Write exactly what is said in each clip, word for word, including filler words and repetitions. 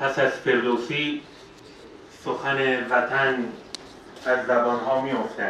پس از فردوسی سخن وطن از زبانها می افتد.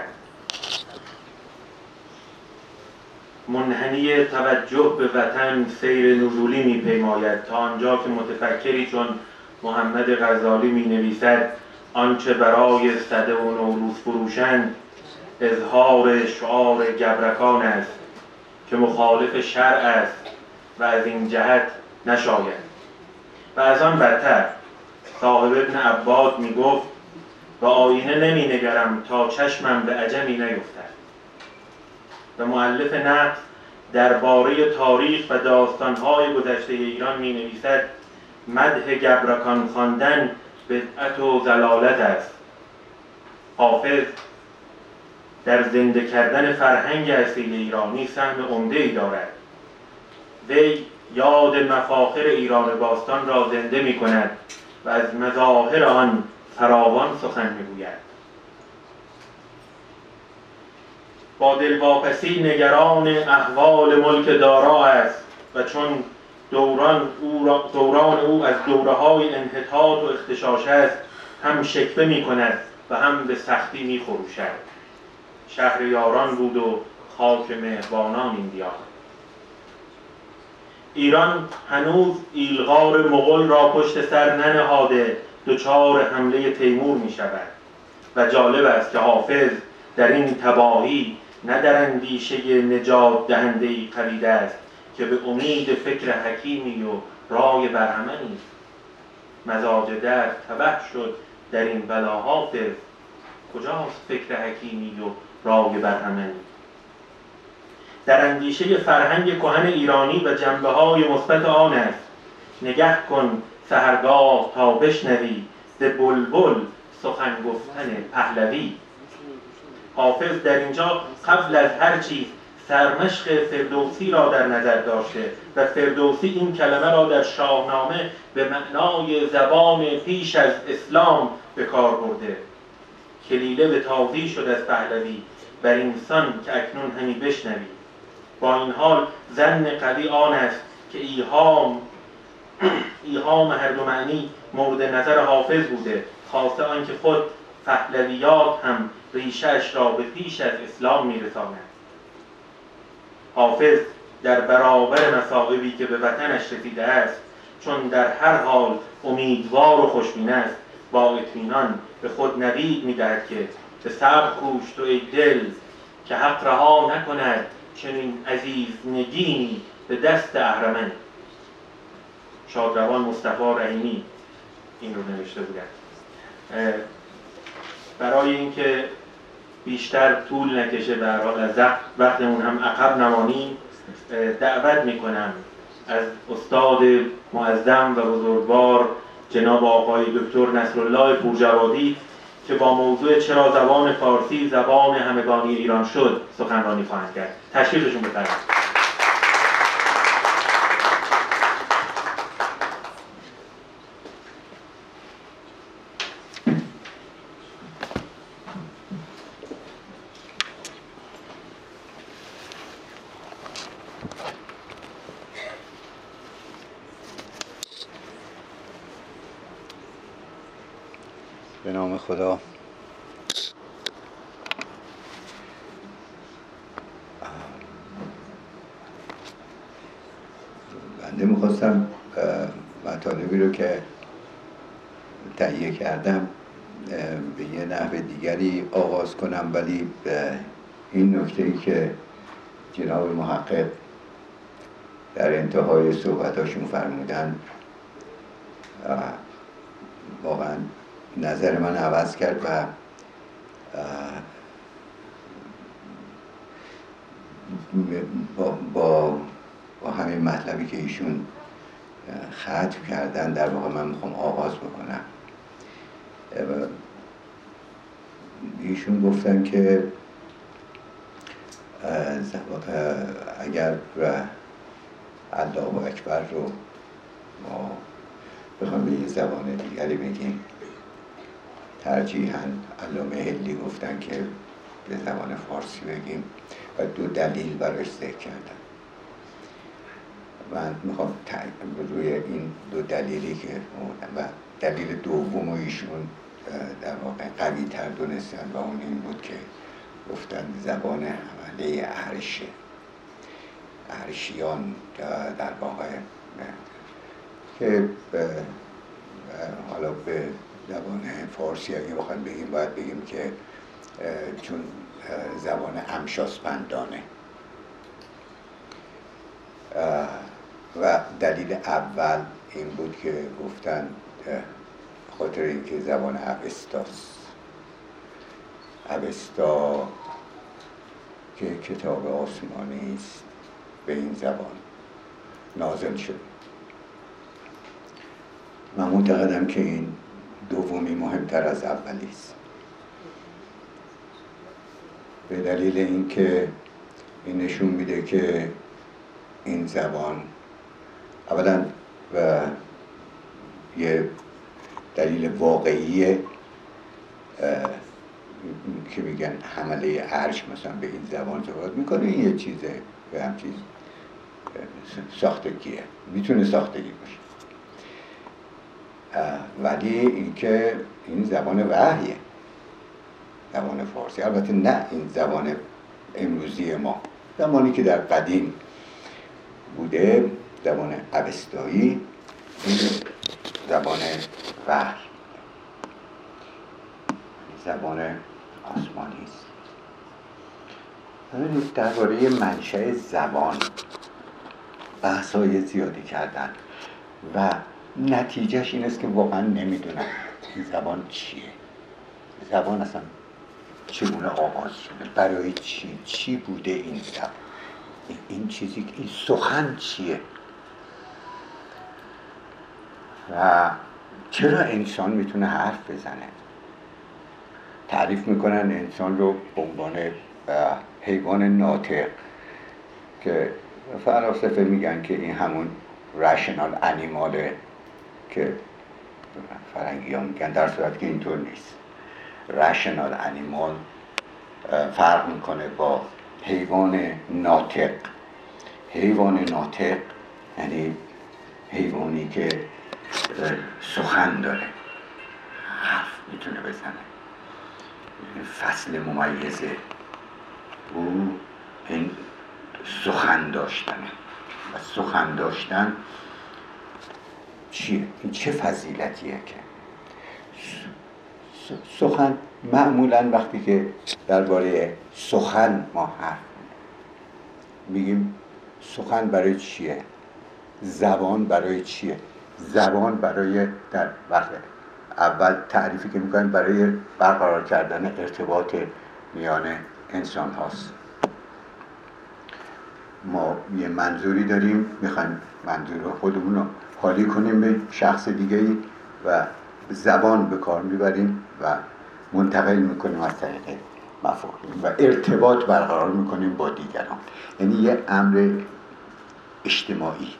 منحنی توجه به وطن سیر نزولی می پیماید تا آنجا که متفکری چون محمد غزالی می نویسد آنچه برای سده و نوروز فروشند اظهار شعار گبرکان است که مخالف شرع است و از این جهت نشاید. و از آن بدتر صاحب ابن عباد می گفت با آینه نمی نگرم تا چشمم به عجمی نیفتد. و مؤلف نقد درباره تاریخ و داستانهای گذشته ایران می نویسد مدح گبرکان خواندن بدعت و ضلالت است. حافظ در زنده کردن فرهنگ اصیل ایرانی سهم عمده‌ای دارد. وی یاد مفاخر ایران باستان را زنده می کند و از مظاهر آن فراوان سخن می گوید. با دلواپسی نگران احوال ملک دارا است و چون دوران او, را دوران او از دوره‌های انحطاط و اختشاش است هم شکوه می کند و هم به سختی می خروشد. شهریاران بود و خاک مهربانان این دیار. ایران هنوز ایلغار مغول را پشت سر ننهاده دچار حمله تیمور می شود و جالب است که حافظ در این تباهی نه در اندیشه نجات دهنده‌ای قویده است که به امید فکر حکیمی و رای برهمنی مزاج در تبه شد در این بلا. حافظ کجاست فکر حکیمی و رای برهمنی؟ در اندیشه فرهنگ کهن ایرانی و جنبه‌های مثبت آن است. نگه کن سحرگاه تا بشنوی ز بلبل سخن گفتن پهلوی. حافظ در اینجا قبل از هر چیز سرمشق فردوسی را در نظر داشته و فردوسی این کلمه را در شاهنامه به معنای زبان پیش از اسلام به کار برده. کلیله به تازی شد از پهلوی بر اینسان که اکنون همی بشنوی. با این حال ظن قوی آن است که ایهام ایهام هر دو معنی مورد نظر حافظ بوده، خاصه آنکه خود پهلویات هم ریشه‌اش را به پیش از اسلام می‌رساند. حافظ در برابر مصائبی که به وطنش رسیده است چون در هر حال امیدوار و خوشبین است با اطمینان به خود نوید می‌دهد که به صبر کوش تو ای دل که حق رها نکند چنین عزیز نگینی به دست اهرمن. شادروان مصطفی رحیمی این رو نوشته بودند. برای اینکه بیشتر طول نکشه به هر حال از وقتمون هم عقب نمانیم دعوت میکنم از استاد معظم و بزرگوار جناب آقای دکتر نصرالله پورجوادی که با موضوع چرا زبان فارسی زبان همگانی ایران شد سخنرانی خواهند کرد. تشریفشون بفرمایید. به نام خدا. بنده میخواستم مطالبی رو که تهیه کردم به یه نحو دیگری آغاز کنم، ولی این نکته‌ای که جناب محقق در انتهای صحبتاشون فرمودن واقعا نظر من عوض کرد و با, با, با همین مطلبی که ایشون ختم کردن در واقع من میخوام آغاز بکنم. ایشون گفتن که اگر الله اکبر رو ما بخوام به یه زبان دیگری بگیم ترجیحاً علامه حلی گفتن که به زبان فارسی بگیم و دو دلیل براش ذکر کردن. من میخوام روی این دو دلیلی که دلیل دوم ایشون در واقع قوی تر دونستن و اون این بود که گفتن زبان حمله ارشه، ارشیان در واقع که حالا به زبان فارسی اگه بخوایم بگیم باید بگیم که چون زبان امشاسپندانه. و دلیل اول این بود که گفتن خاطر اینکه زبان اوستاست. اوستا که کتاب آسمانی است به این زبان نازل شد. من معتقدم که این دومی مهمتر از اولی است، به دلیل اینکه این نشون میده که این زبان اولا و یه دلیل واقعیه که میگن حمله عرش مثلا به این زبان صحبت میکنه، این یه چیزه به هم چیز ساختگیه، میتونه ساختگی باشه، ولی اینکه این زبان وحیه، زبان فارسی. البته نه این زبان امروزی ما، زمانی که در قدیم بوده زبان اوستایی، این زبان وحی، زبان آسمانی است. ببینید درباره منشأ زبان بحث‌های زیادی کردن و نتیجهش این است که واقعا نمیدونم این زبان چیه، زبان اصلا چگونه آغاز شده، برای چی، چی بوده این زبان، این چیزی، این سخن چیه و چرا انسان میتونه حرف بزنه. تعریف میکنن انسان رو به عنوان حیوان ناطق که فلاسفه میگن که این همون رشنال انیماله که فرنگی ها میگن، در صورت که اینطور نیست. رشنال انیمال فرق میکنه با حیوان ناطق. حیوان ناطق یعنی حیوانی که سخن داره، حرف میتونه بزنه، فصل ممیزه او این سخن داشتنه. و سخن داشتن چیه؟ این چه فضیلتیه که سخن معمولا وقتی که درباره سخن ما حرف میگیم سخن برای چیه؟ زبان برای چیه؟ زبان برای در وقت اول تعریفی که میکنیم برای برقرار کردن ارتباط میان انسان هاست. ما یه منظوری داریم، میخوایم منظور خودمون رو حالی کنیم به شخص دیگه‌ای و زبان به کار میبریم و منتقل میکنیم از طریق مفاهیم و ارتباط برقرار میکنیم با دیگران. یعنی یه امر اجتماعی.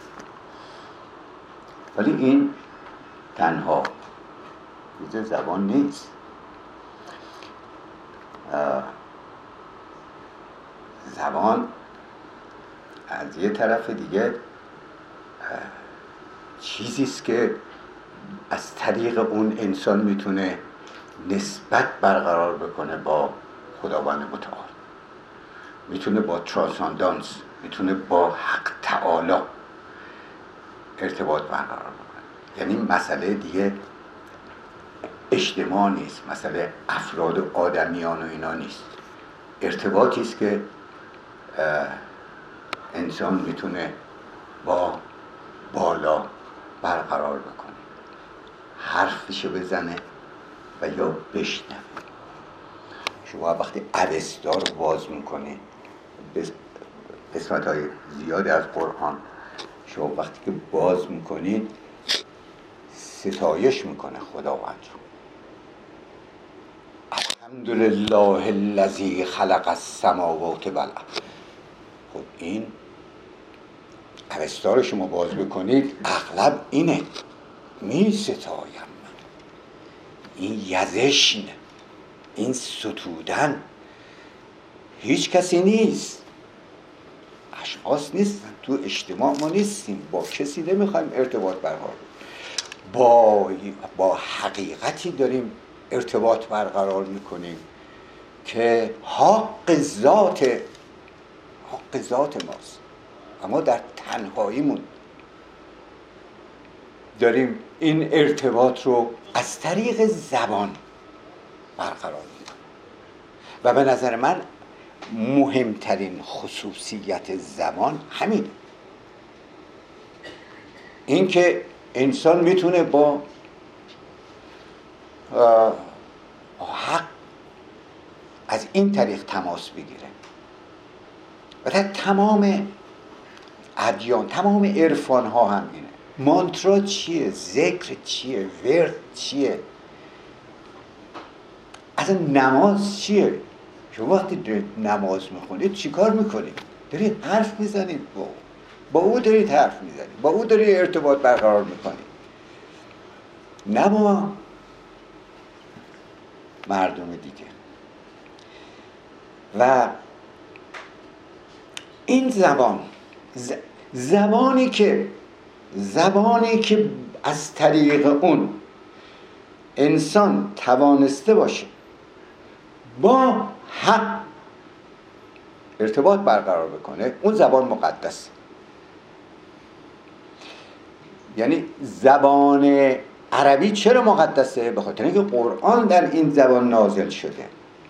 ولی این تنها چیز زبان نیست. زبان از یه طرف دیگه چیزیست که از طریق اون انسان میتونه نسبت برقرار بکنه با خداوند متعال، میتونه با ترانساندانس، میتونه با حق تعالی ارتباط برقرار بکنه. یعنی مسئله دیگه اجتماع نیست، مسئله افراد و آدمیان و اینا نیست، ارتباطی است که انسان میتونه با بالا برقرار بکنه، حرفشو بزنه و یا بشنوه. شما وقتی اوستا رو باز میکنید، قسمت های زیادی از قرآن شما وقتی که باز میکنید ستایش میکنه خداوند رو. الحمدلله الذی خلق السماوات والارض. خب این اوستا رو شما باز بکنید اغلب اینه، می ستایم، این یزشن، این ستودن. هیچ کسی نیست، اشخاص نیستن، تو اجتماع ما نیستیم، با کسی نمیخوایم ارتباط برقرار کنیم، با با حقیقتی داریم ارتباط برقرار میکنیم که حق ذات حق ذات ماست، اما در تنهاییمون داریم این ارتباط رو از طریق زبان برقرار میکنیم. و به نظر من مهمترین خصوصیت زبان همین، این که انسان میتونه با حق از این طریق تماس بگیره. و در تمام ادیان، تمام عرفان ها هم اینه. مانترا چیه؟ ذکر چیه؟ ورد چیه؟ اصلا نماز چیه؟ شما وقتی نماز میخونید چی کار میکنید؟ دارید حرف میزنید با او با او دارید حرف میزنید، با او دارید ارتباط برقرار میکنید، نه با مردم دیگه. و این زبان زبانی که زبانی که از طریق اون انسان توانسته باشه با حق ارتباط برقرار بکنه، اون زبان مقدس. یعنی زبان عربی چرا مقدسه؟ به خاطر اینکه قرآن در این زبان نازل شده.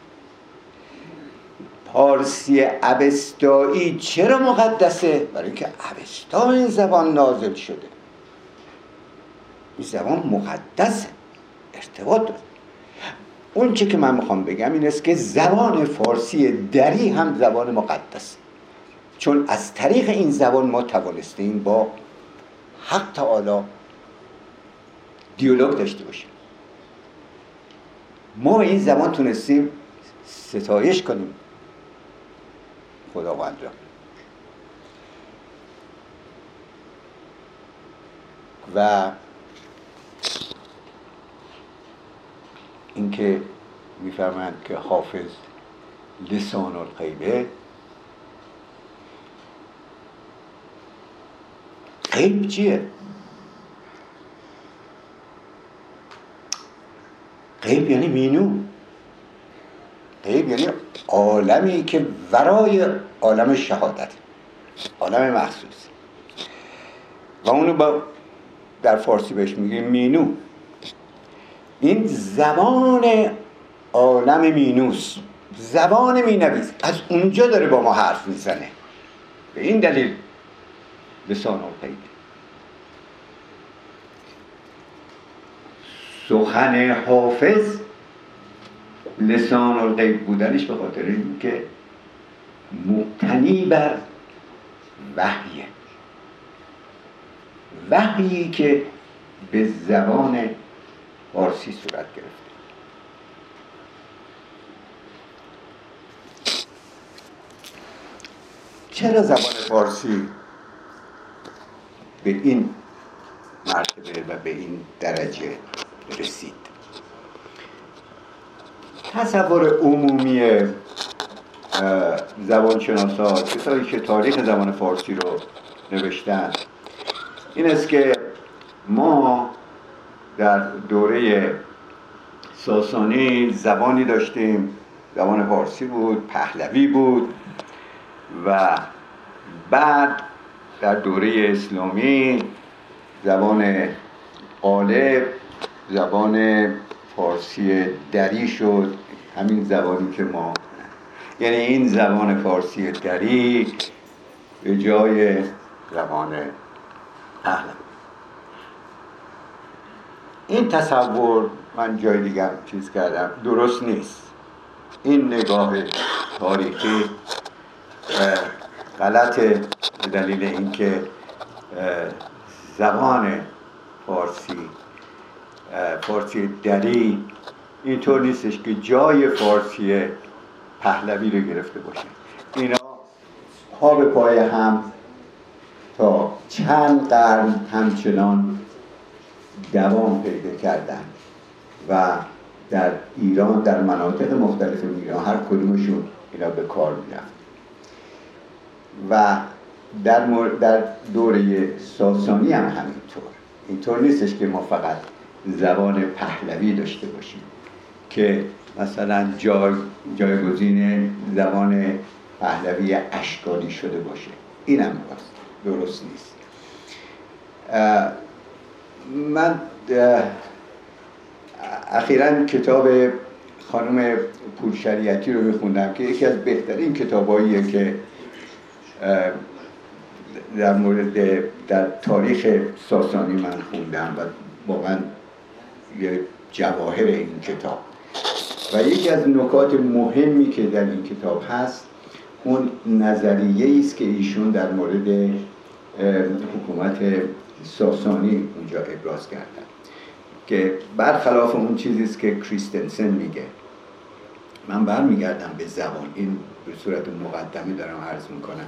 فارسی اوستایی چرا مقدسه؟ برای اینکه اوستا این زبان نازل شده. این زبان مقدسه، ارتباط داره. اون چی که من میخوام بگم این است که زبان فارسی دری هم زبان مقدسه، چون از طریق این زبان ما توانستیم با حق تعالی دیالوگ داشته باشیم. ما این زبان تونستیم ستایش کنیم خداوند را. و اینکه میفرمایند که حافظ لسان الغیبه، غیب چیه؟ غیب یعنی مینو، غیب یعنی عالمی که ورای عالم شهادت، عالم مخصوص، و اونو با در فارسی بهش میگه مینو. این زبان عالم مینوس، زبان مینویس، از اونجا داره با ما حرف میزنه. به این دلیل لسان الغیب. سخن حافظ لسان الغیب بودنش به خاطر اینکه مبتنی بر وحیه، وحیی که به زبان فارسی صورت گرفته. چرا زبان فارسی به این مرتبه و به این درجه رسید؟ تصور عمومی زبانشناسا، کسایی که تاریخ زبان فارسی رو نوشتن، این است که ما در دوره ساسانی زبانی داشتیم، زبان فارسی بود، پهلوی بود، و بعد در دوره اسلامی زبان غالب زبان فارسی دری شد، همین زبانی که ما، یعنی این زبان فارسی دری به جای زبان پهلوی. این تصور من جای دیگر چیز کردم درست نیست. این نگاه تاریخی غلطه به دلیل اینکه زبان فارسی فارسی دری اینطور نیستش که جای فارسی پهلوی رو گرفته باشه. اینا پا به پای هم تا چند قرن همچنان دوام پیدا کردن و در ایران، در مناطق مختلف ایران، هر کدومشون اینا به کار میرفت. و در, در دوره ساسانی هم همینطور. اینطور نیستش که ما فقط زبان پهلوی داشته باشیم که مثلا جای جایگزین زبان پهلوی اشکانی شده باشه. اینم درست نیست. من اخیراً کتاب خانم پورشریعتی رو میخوندم که یکی از بهترین کتاباییه که در مورد در تاریخ ساسانی من خوندم و واقعا یه جواهر این کتاب. و یکی از نکات مهمی که در این کتاب هست اون نظریه‌ای است که ایشون در مورد حکومت ساسانی اونجا ابراز کردن که برخلاف اون چیزی است که کریستنسن میگه. من برمیگردم به زبان، این به صورت مقدمه دارم عرض میکنم.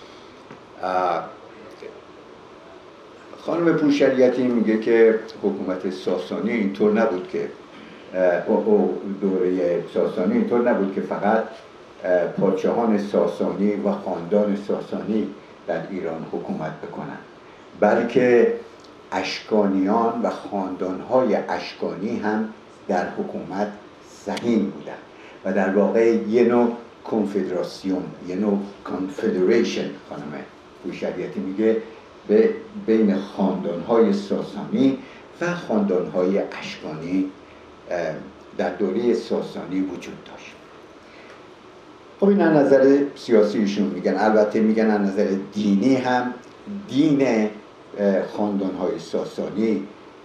خانم پورشریعتی میگه که حکومت ساسانی اینطور نبود که او دوره ساسانی اینطور نبود که فقط پادشاهان ساسانی و خاندان ساسانی در ایران حکومت بکنن، بلکه اشکانیان و خاندانهای اشکانی هم در حکومت سهیم بودن و در واقع یه نوع کنفدراسیون، یه نوع کانفدریشن خانم پورشریعتی میگه به بین خاندانهای ساسانی و خاندانهای اشکانی در دوره ساسانی وجود داشت. خب این از نظر سیاسیشون میگن. البته میگن از نظر دینی هم دین خاندانهای ساسانی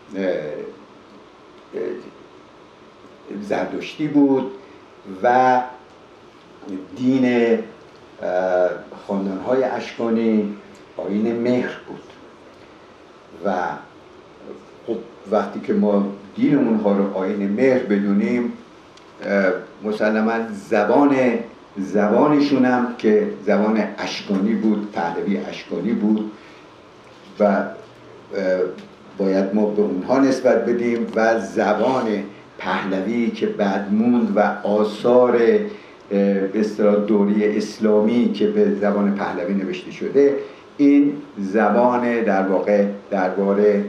زرتشتی بود و دین خاندانهای اشکانی آیین مهر بود. و خب وقتی که ما دین اونها رو آیین مهر بدونیم، مسلماً زبان زبانشون هم که زبان اشکانی بود، پهلوی اشکانی بود و باید ما به اونها نسبت بدیم و زبان پهلوی که بعد موند و آثار به اصطلاح دوره اسلامی که به زبان پهلوی نوشته شده، این زبان در واقع درباره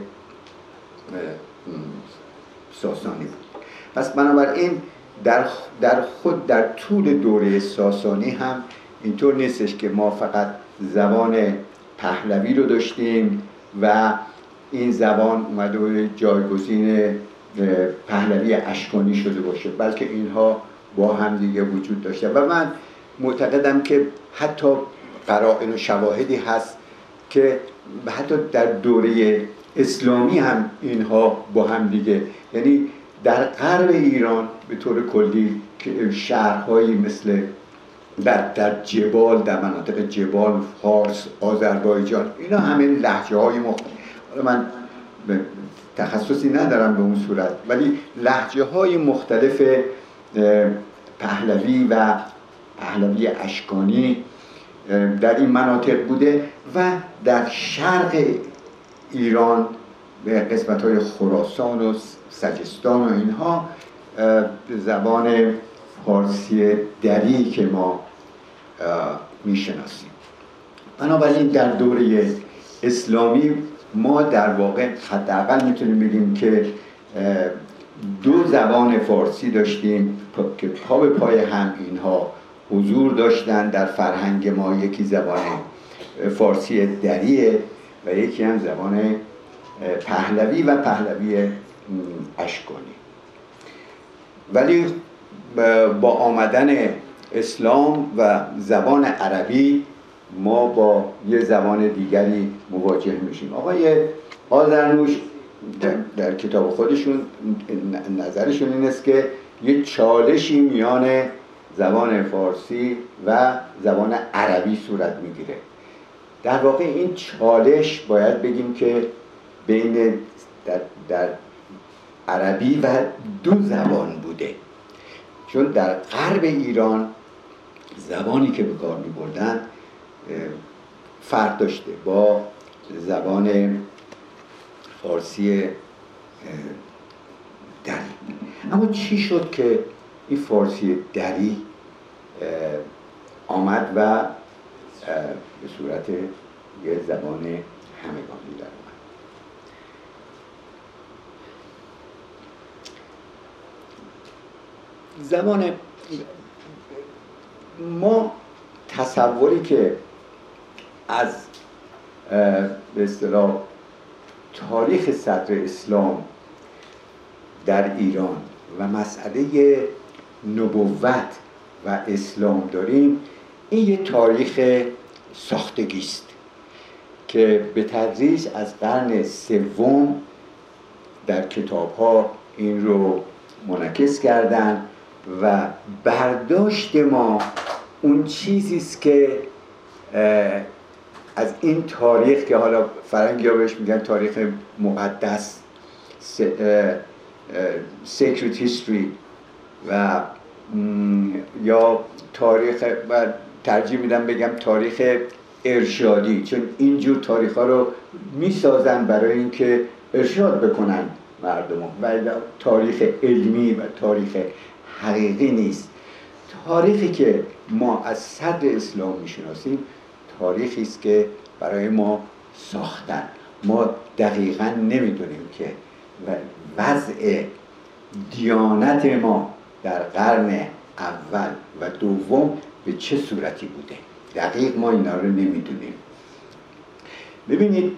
ساسانی بود. پس بنابراین در در خود در طول دوره ساسانی هم اینطور نیستش که ما فقط زبان پهلوی رو داشتیم و این زبان اومده و جایگزین پهلوی اشکانی شده باشه، بلکه اینها با هم دیگه وجود داشته. و من معتقدم که حتی قرائن و شواهدی هست که حتی در دوره اسلامی هم اینها با هم دیگه، یعنی در غرب ایران به طور کلی شهرهایی مثل در, در جبال، در مناطق جبال، فارس، آذربایجان، اینا همه لهجه های مختلف، من تخصصی ندارم به اون صورت، ولی لهجه های مختلف پهلوی و پهلوی اشکانی در این مناطق بوده و در شرق ایران به قسمت های خراسان و سجستان و اینها زبان فارسی دری که ما میشناسیم. بنابراین در دوره اسلامی ما در واقع حداقل میتونیم بگیم که دو زبان فارسی داشتیم که پا به پای هم اینها حضور داشتن در فرهنگ ما. یکی زبان فارسی دریه و یکی هم زبان پهلوی و پهلوی اشکانی. ولی با آمدن اسلام و زبان عربی ما با یه زبان دیگری مواجه میشیم. آقای آذرنوش در, در کتاب خودشون نظرشون این است که یه چالشی میان زبان فارسی و زبان عربی صورت میگیره. در واقع این چالش باید بگیم که بین در, در عربی و دو زبان بوده، چون در غرب ایران زبانی که به کار می‌بردن فرق داشته با زبان فارسی دری. اما چی شد که این فارسی دری آمد و به صورت یه زبان همگانی در اومد؟ زمان ما تصوری که از به اصطلاح تاریخ صدر اسلام در ایران و مسئله نبوت و اسلام داریم، این یه تاریخ ساختگی است که به تدریج از قرن سوم در کتاب‌ها این رو منعکس کردن و برداشت ما اون چیزی است که از این تاریخ که حالا فرنگی‌ها بهش میگن تاریخ مقدس، sacred history و یا تاریخ، و ترجیح میدم بگم تاریخ ارشادی، چون اینجور تاریخ ها رو میسازن برای اینکه ارشاد بکنن مردم، و تاریخ علمی و تاریخ حقیقی نیست. تاریخی که ما از صدر اسلام میشناسیم تاریخی است که برای ما ساختن. ما دقیقاً نمیدونیم که وضع دیانت ما در قرن اول و دوم به چه صورتی بوده. دقیق ما اینا رو نمیدونیم. ببینید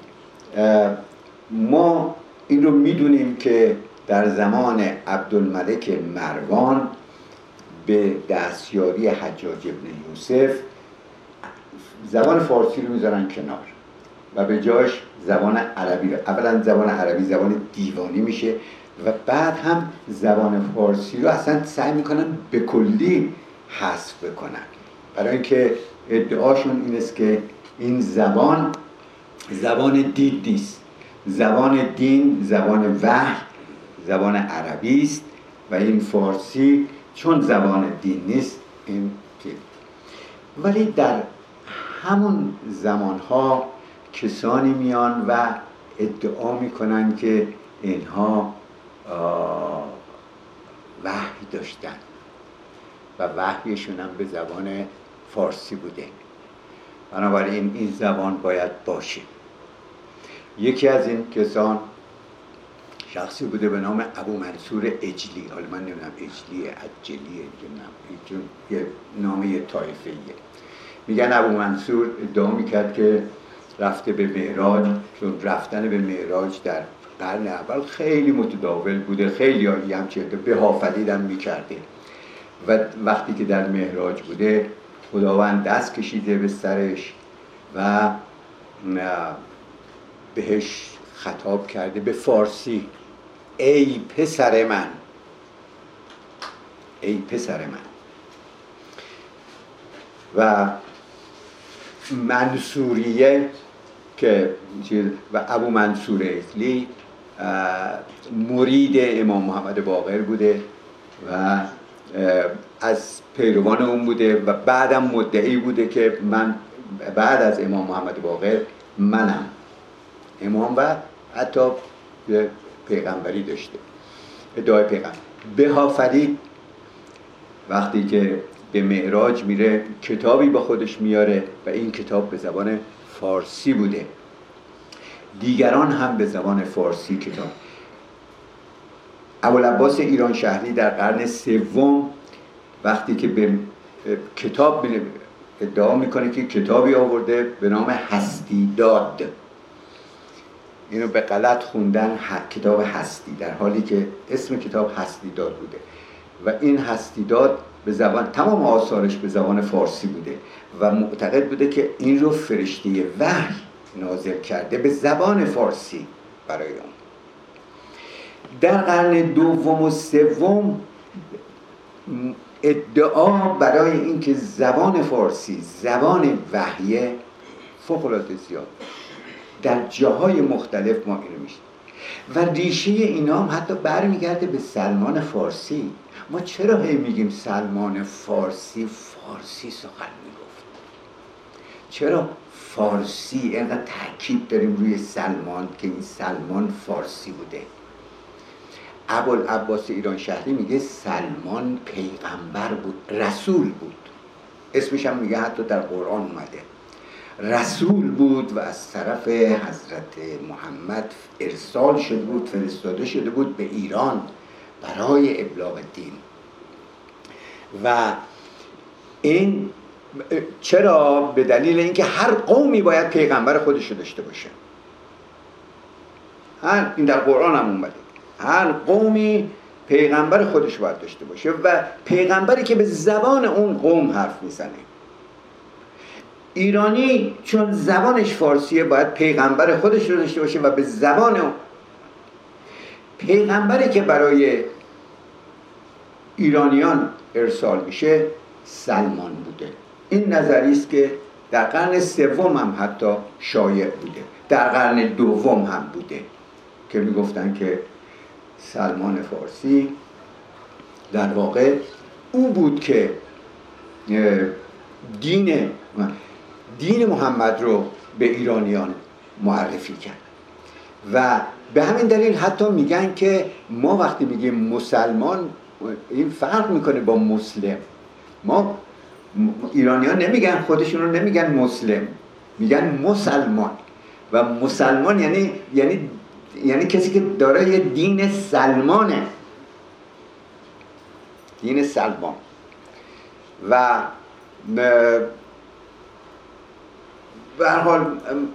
ما این رو میدونیم که در زمان عبدالملک مروان به دستیاری حجاج ابن یوسف زبان فارسی رو میذارن کنار و به جاش زبان عربی رو، اولا زبان عربی زبان دیوانی میشه و بعد هم زبان فارسی رو اصلا سعی میکنن به کلی حذف بکنن، برای اینکه ادعاشون این است که این زبان زبان دین نیست. زبان دین زبان وحی، زبان عربی است و این فارسی چون زبان دین نیست این که. ولی در همون زمانها کسانی میان و ادعا میکنن که اینها وحی داشتن و وحیشون هم به زبان فارسی بوده، بنابراین این زبان باید باشه. یکی از این کسان شخصی بوده به نام ابو منصور اجلی. حالا من نمیدونم اجلی عجلیه چون یه نام یه طایفه‌ایه. میگن ابو منصور ادعا میکرد که رفته به معراج، چون رفتن به معراج در قرن اول خیلی متداول بوده، خیلی هایی همچه به هافدیدم میکرده و وقتی که در معراج بوده خداوند دست کشیده به سرش و بهش خطاب کرده به فارسی: ای پسر من، ای پسر من. و منصوریه که و ابو منصور اجلی مرید امام محمد باقر بوده و از پیروان اون بوده و بعدم مدعی بوده که من بعد از امام محمد باقر منم امام و حتی پیغمبری داشته، ادعای پیغمبر. بها فرید وقتی که به معراج میره کتابی با خودش میاره و این کتاب به زبان فارسی بوده، دیگران هم به زبان فارسی کتاب. ابوالعباس ایران شهری در قرن سوم وقتی که به کتاب ادعا میکنه که کتابی آورده به نام هستی داد، اینو به غلط خوندن کتاب هستی، در حالی که اسم کتاب هستی داد بوده و این هستی داد به زبان، تمام آثارش به زبان فارسی بوده و معتقد بوده که این رو فرشته وحی نازل کرده به زبان فارسی برای اون. در قرن دوم و سوم ادعا برای اینکه زبان فارسی زبان وحیه فوق‌العاده زیاد در جاهای مختلف ما اینو میشه و ریشه اینا هم حتی برمیگرده به سلمان فارسی. ما چرا هی میگیم سلمان فارسی فارسی سخن میگفت؟ چرا فارسی اینقدر تاکید داریم روی سلمان که این سلمان فارسی بوده؟ ابوالعباس ایران شهری میگه سلمان پیغمبر بود، رسول بود، اسمش هم میگه حتی در قرآن اومده، رسول بود و از طرف حضرت محمد ارسال شده بود، فرستاده شده بود به ایران برای ابلاغ دین. و این چرا؟ به دلیل اینکه هر قومی باید پیغمبر خودش رو داشته باشه. هر این در قرآن هم اومده، هر قومی پیغمبر خودش باید داشته باشه و پیغمبری که به زبان اون قوم حرف میزنه. ایرانی چون زبانش فارسیه باید پیغمبر خودش رو داشته باشه و به زبان اون. پیغمبری که برای ایرانیان ارسال میشه سلمان بوده. این نظری است که در قرن سوم هم حتی شایع بوده، در قرن دوم هم بوده که میگفتن که سلمان فارسی در واقع او بود که دین دین محمد رو به ایرانیان معرفی کرد و به همین دلیل حتی میگن که ما وقتی میگیم مسلمان این فرق میکنه با مسلم. ما ایرانیان نمیگن، خودشون رو نمیگن مسلم، میگن مسلمان و مسلمان یعنی یعنی یعنی کسی که دارای دین سلمانه، دین سلمان. و به هر حال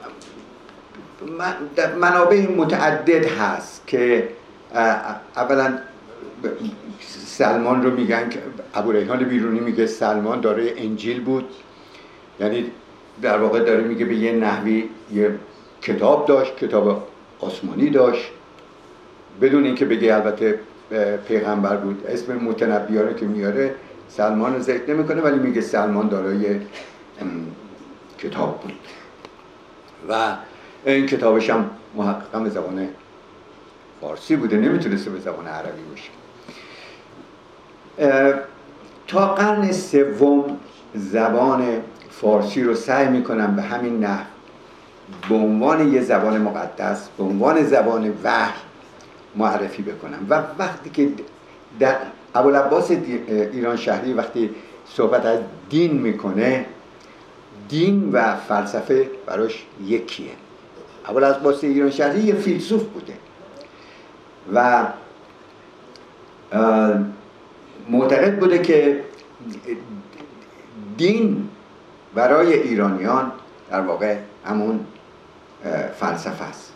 منابع متعدد هست که اولا سلمان رو میگن که ابوریحان بیرونی میگه سلمان دارای انجیل بود، یعنی در واقع داره میگه به یه نحوی یه کتاب داشت، کتاب آسمانی داشت، بدون اینکه بگه البته پیغمبر بود. اسم متنبیانه که میاره سلمان رو ذکر نمیکنه ولی میگه سلمان دارای کتاب بود و این کتابش هم محققا به زبان فارسی بوده، نمیتونسته به زبان عربی باشه. تا قرن سوم زبان فارسی رو سعی میکنم به همین نحو به عنوان یه زبان مقدس، به عنوان زبان وحی معرفی بکنم. و وقتی که در ابوالعباس ایران شهری وقتی صحبت از دین میکنه، دین و فلسفه براش یکیه. ابوالعباس ایران شهری یه فیلسوف بوده و معتقد بوده که دین برای ایرانیان در واقع همون فلسفه است.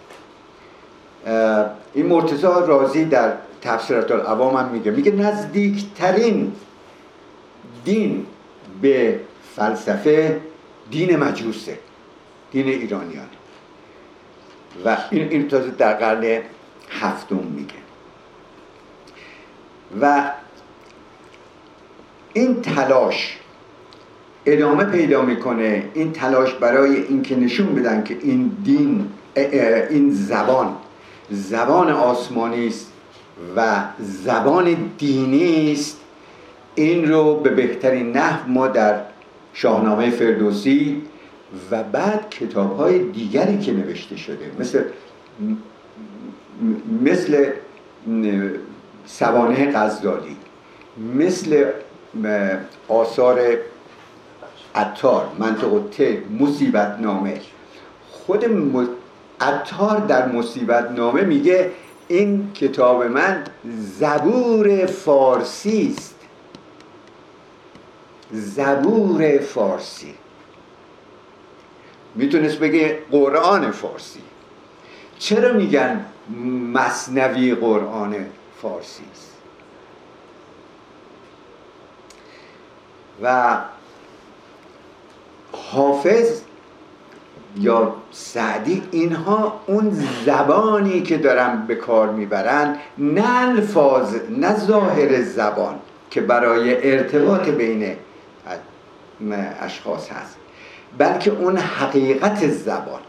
این مرتضی رازی در تفسیرات العوام هم میگه میگه نزدیکترین دین به فلسفه دین مجوسه، دین ایرانیان. و این این تازه در قرن هفتم میگه. و این تلاش ادامه پیدا میکنه، این تلاش برای اینکه نشون بدن که این دین، این زبان زبان آسمانی است و زبان دینی است. این رو به بهترین نحو ما در شاهنامه فردوسی و بعد کتاب‌های دیگری که نوشته شده مثل مثل سوانح غزالی، مثل آثار عطار، منطق الطب، مصیبت نامه. خود عطار در مصیبت نامه میگه این کتاب من زبور فارسی است، زبور فارسی. میتونست بگه قرآن فارسی. چرا میگن مثنوی قرآن فارسی است؟ و حافظ یا سعدی اینها اون زبانی که دارن به کار میبرن نه الفاظ، نه ظاهر زبان که برای ارتباط بین اشخاص هست، بلکه اون حقیقت زبان.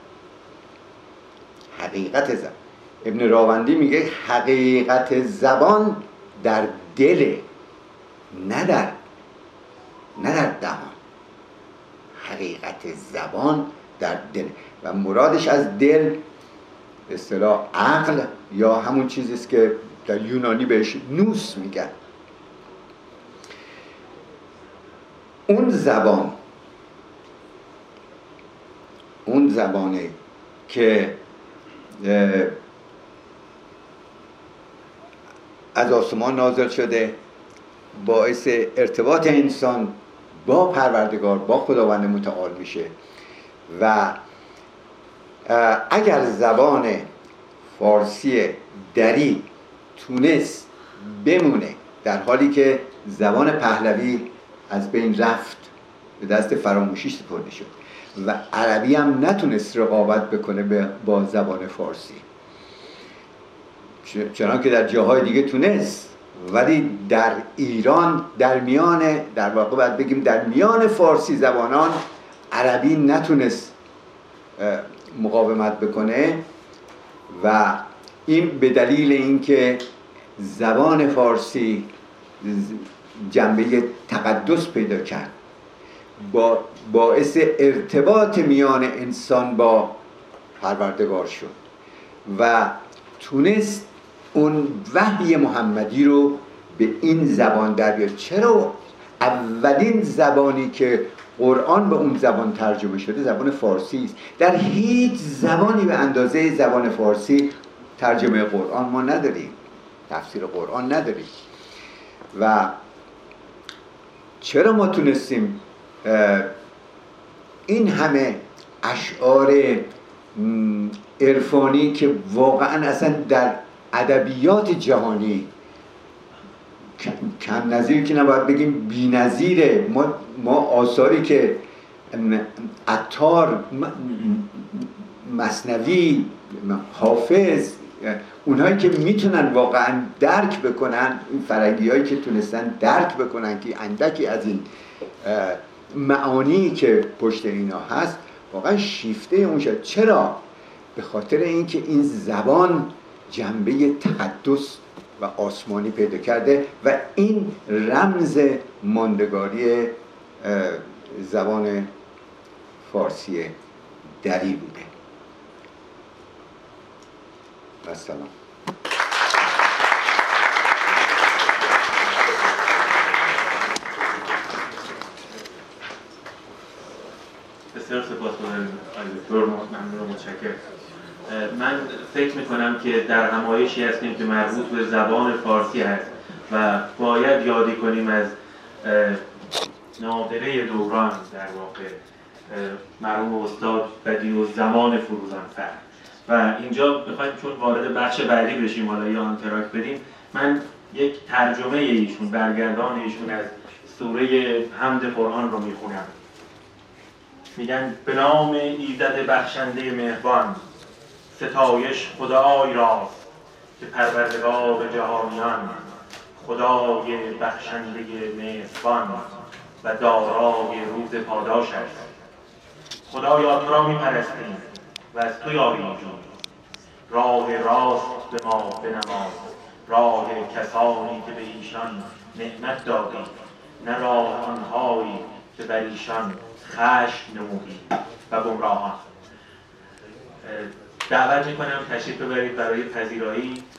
حقیقت زبان. ابن راوندی میگه حقیقت زبان در دل، نه در نه در دهان. حقیقت زبان در دل و مرادش از دل به اصطلاح عقل یا همون چیزی است که در یونانی بهش نوس میگن. اون زبان اون زبانه که از آسمان نازل شده باعث ارتباط انسان با پروردگار، با خداوند متعال میشه. و اگر زبان فارسی دری تونست بمونه در حالی که زبان پهلوی از بین رفت، به دست فراموشی سپرده شد و عربی هم نتونست رقابت بکنه با زبان فارسی، چنان که در جاهای دیگه تونست، ولی در ایران در میان، در واقع باید بگیم در میان فارسی زبانان عربی نتونست مقاومت بکنه. و این به دلیل اینکه زبان فارسی جنبه تقدس پیدا کرد، با باعث ارتباط میان انسان با پروردگار شد و تونست اون وحی محمدی رو به این زبان در بیاره. چرا اولین زبانی که قرآن به اون زبان ترجمه شده زبان فارسی است. در هیچ زبانی به اندازه زبان فارسی ترجمه قرآن ما نداریم، تفسیر قرآن نداریم. و چرا ما تونستیم این همه اشعار عرفانی که واقعا اصلا در ادبیات جهانی کم نظیر که نباید بگیم بی نظیره، ما, ما آثاری که عطار، مثنوی، حافظ، اونهایی که میتونن واقعا درک بکنن، این فرنگی هایی که تونستن درک بکنن که اندکی از این معانی که پشت اینا هست واقعا شیفته اون شد. چرا؟ به خاطر اینکه این زبان جنبه تقدس و آسمانی پیدا کرده و این رمز ماندگاری زبان فارسی دری بوده. و سلام. بسیار سپاسگزارم آقای دکتر، ممنون و متشکرم. من فکر میکنم که در همایشی هستیم که مربوط به زبان فارسی هست و باید یادی کنیم از نادره دوران، در واقع مرحوم استاد بدیعالزمان فروزانفر. و اینجا بخوایم چون وارد بخش بعدی بشیم، حالا یا آنتراک بدیم، من یک ترجمه ایشون، برگردان ایشون از سوره حمد قرآن رو میخونم. میگن به نام ایزد بخشنده مهربان، ستایش خدای راست که پروردگار جهانیان، خدای بخشنده مهربان و دارای روز پاداش است. خدایا تو را می‌پرستیم و از تو یاری جوییم. راه راست به ما بنما، راه کسانی که به ایشان نعمت دادی، نه راه آنهایی که بر ایشان خشم نمودی و گمراهان. دعوت میکنم تشریف ببرید برای پذیرایی